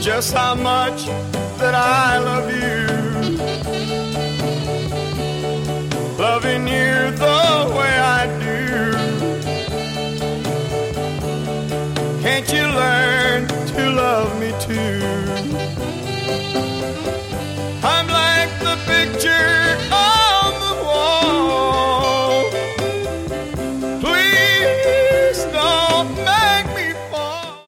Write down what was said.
just how much that I love you. Loving you the way I do. Can't you learn to love me too? I'm like the picture of